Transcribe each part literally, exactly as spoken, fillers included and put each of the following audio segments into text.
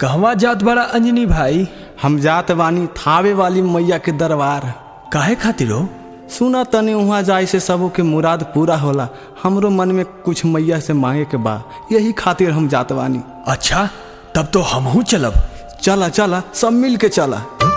कहवा जात बड़ा अंजनी भाई? हम जात बानी थावे वाली मैया के दरबार। काहे खातिर हो? सुना तनी वहाँ जाए से सबों के मुराद पूरा होला। हमरो मन में कुछ मैया से मांगे के बा, यही खातिर हम जात बानी। अच्छा तब तो हमहू चलब। चला चला सब मिल के चला।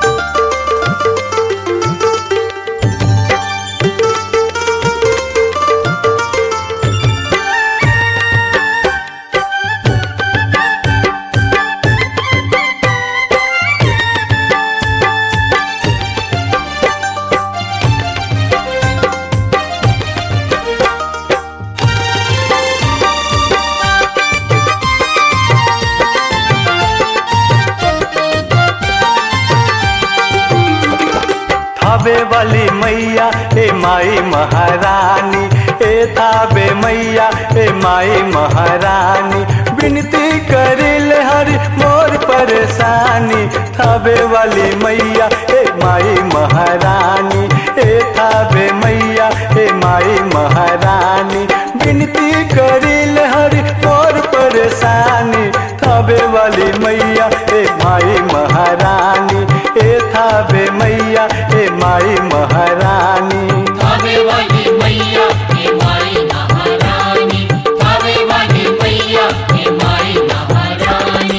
थावे वाली मैया ए माई महारानी, ए थावे मैया ए माई महारानी, विनती करिल हरि मोर परेशानी। थावे वाली मैया ए माई महारानी, ए थावे मैया ए माई महारानी, विनती करिल हरि मोर परेशानी। थावे वाली मैया ए माई महारानी, ए थावे मैया ए माई महारानी। थावे वाली मैया ए माई महारानी, थावे वाली मैया ए माई महारानी।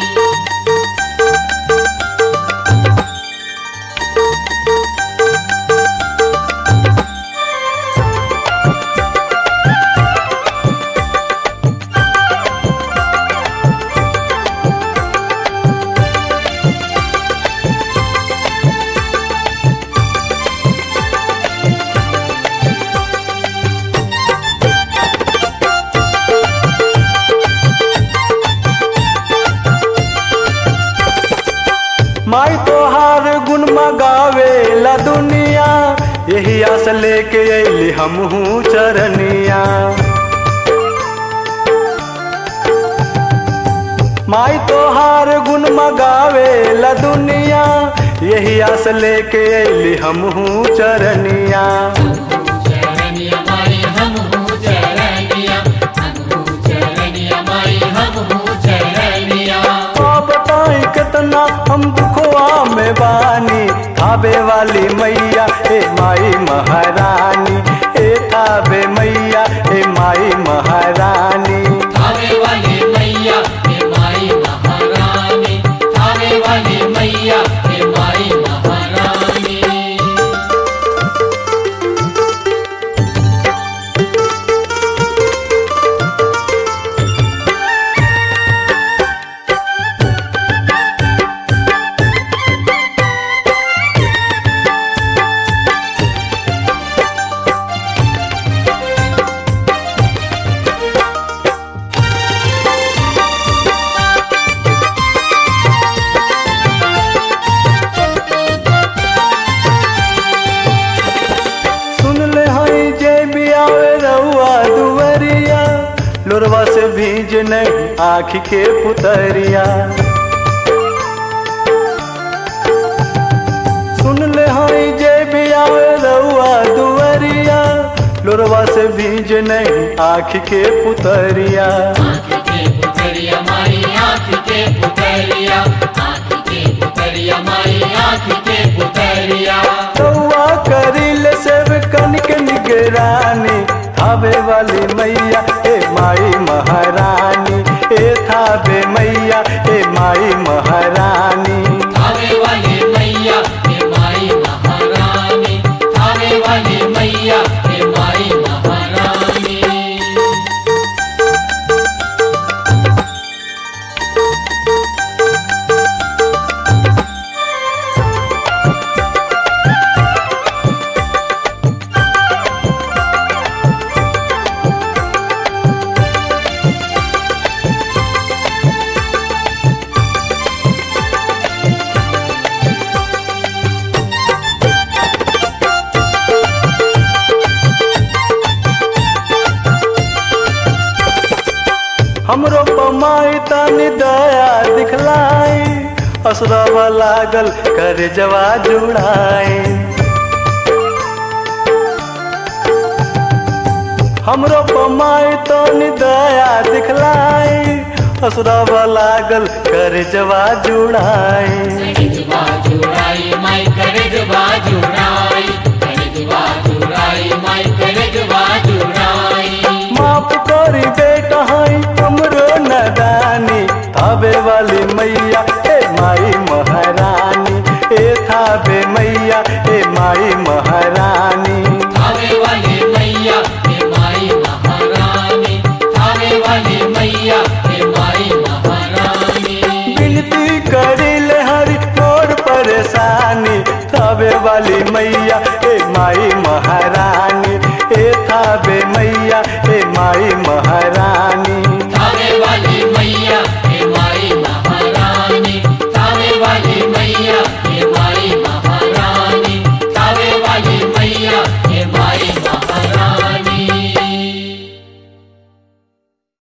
माई तोहार गुण मगावे ला दुनिया, यही आस लेके अली हमहू चरनिया। माई तोहार गुण मगावे ला दुनिया, यही आस लेके अली हमहू चरनिया। चरनिया माई हमहू चरनिया, हमहू चरनिया माई हमहू चरनिया। बताई कितना हम दुखवा में बानी। थावे वाली मैया ए माई महारानी, ए थावे मैया ए माई महारानी। थावे वाली मैया ए माई महारानी, थावे वाली मैया ए माई महारानी। लोरवा से भीज नहीं आँख के पुतरिया। सुन ले हाई जे भी आवे रउआ दुवरिया, लोरवा से भीज नहीं आँख के पुतरिया। आँख के पुतरिया माई आँख के पुतरिया, आँख के पुतरिया माई आँख के पुतरिया। रउआ करिल सेव कनिक निगरानी। थावे वाली मैया ए माई महारानी, ए थावे मैया ए माई महारानी। थावे वाली मैया ए माई महारानी, थावे वाली मैया ए माई महारानी। हमरो पमाई तानी दया दिखलाई, असरवा लागल कर जवा जुड़ाई। हमरो पमाई तो दया दिखलाई, असुरावा लागल कर जवा जुड़ाए करजवा जुड़ाई माई करजवा जुड़ाई करजवा जुड़ाई माई करजवा जुड़ाई माफ करी बेटा हाई हमरो नदानी थावे वाली मैया ए माई महारानी ए थावे मैया ए माई महारानी थावे वाली मैया हे माई महारानी थावे वाली मैया हे माई महारानी विनती करिल हरि मोर परेशानी थावे वाली मैया ए माई महारानी